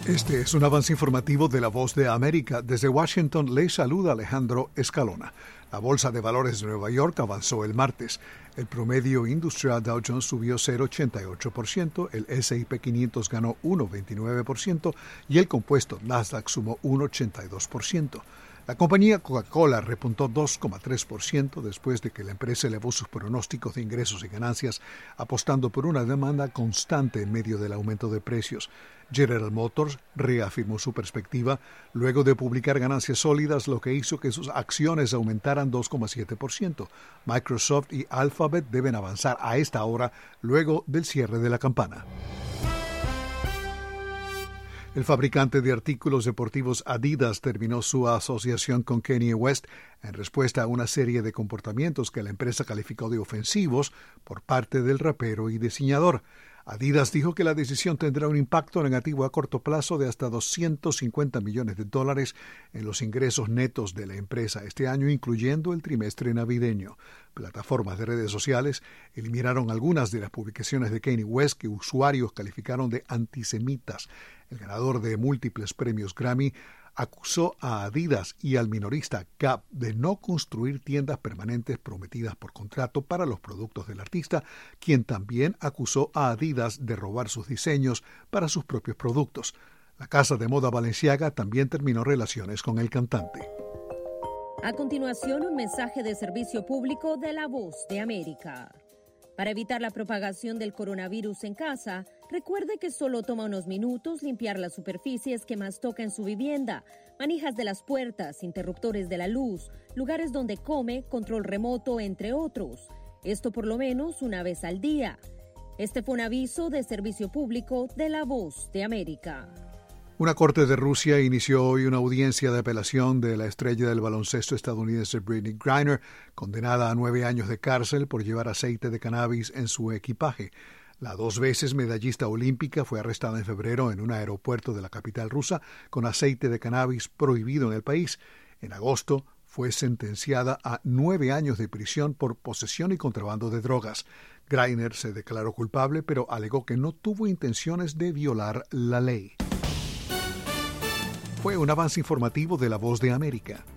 Este es un avance informativo de La Voz de América. Desde Washington le saluda Alejandro Escalona. La Bolsa de Valores de Nueva York avanzó el martes. El promedio industrial Dow Jones subió 0,88%, el S&P 500 ganó 1,29% y el compuesto Nasdaq sumó 1,82%. La compañía Coca-Cola repuntó 2,3% después de que la empresa elevó sus pronósticos de ingresos y ganancias, apostando por una demanda constante en medio del aumento de precios. General Motors reafirmó su perspectiva luego de publicar ganancias sólidas, lo que hizo que sus acciones aumentaran 2,7%. Microsoft y Alphabet deben avanzar a esta hora luego del cierre de la campana. El fabricante de artículos deportivos Adidas terminó su asociación con Kanye West en respuesta a una serie de comportamientos que la empresa calificó de ofensivos por parte del rapero y diseñador. Adidas dijo que la decisión tendrá un impacto negativo a corto plazo de hasta $250 millones en los ingresos netos de la empresa este año, incluyendo el trimestre navideño. Plataformas de redes sociales eliminaron algunas de las publicaciones de Kanye West que usuarios calificaron de antisemitas. El ganador de múltiples premios Grammy acusó a Adidas y al minorista Gap de no construir tiendas permanentes prometidas por contrato para los productos del artista, quien también acusó a Adidas de robar sus diseños para sus propios productos. La casa de moda Balenciaga también terminó relaciones con el cantante. A continuación, un mensaje de servicio público de La Voz de América. Para evitar la propagación del coronavirus en casa, recuerde que solo toma unos minutos limpiar las superficies que más toca en su vivienda, manijas de las puertas, interruptores de la luz, lugares donde come, control remoto, entre otros. Esto por lo menos una vez al día. Este fue un aviso de servicio público de La Voz de América. Una corte de Rusia inició hoy una audiencia de apelación de la estrella del baloncesto estadounidense Brittney Griner, condenada a 9 años de cárcel por llevar aceite de cannabis en su equipaje. La 2 veces medallista olímpica fue arrestada en febrero en un aeropuerto de la capital rusa con aceite de cannabis prohibido en el país. En agosto fue sentenciada a 9 años de prisión por posesión y contrabando de drogas. Griner se declaró culpable, pero alegó que no tuvo intenciones de violar la ley. Fue un avance informativo de La Voz de América.